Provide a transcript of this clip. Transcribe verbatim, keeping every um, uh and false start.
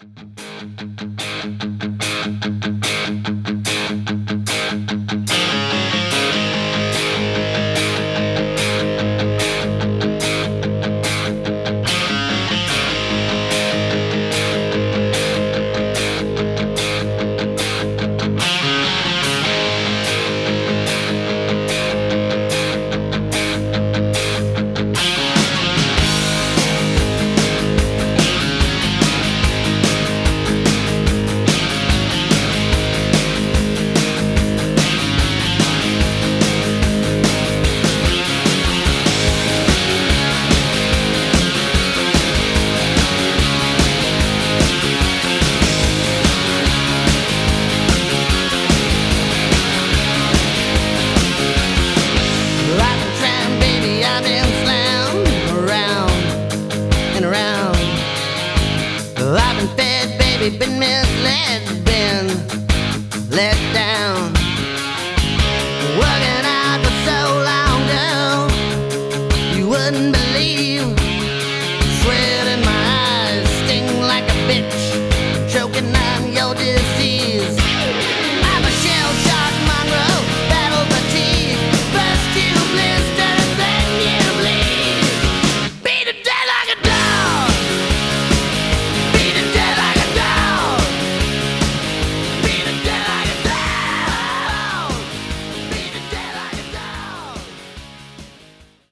I've been fed, baby, been misled, been let down. Working out for so long, girl, you wouldn't believe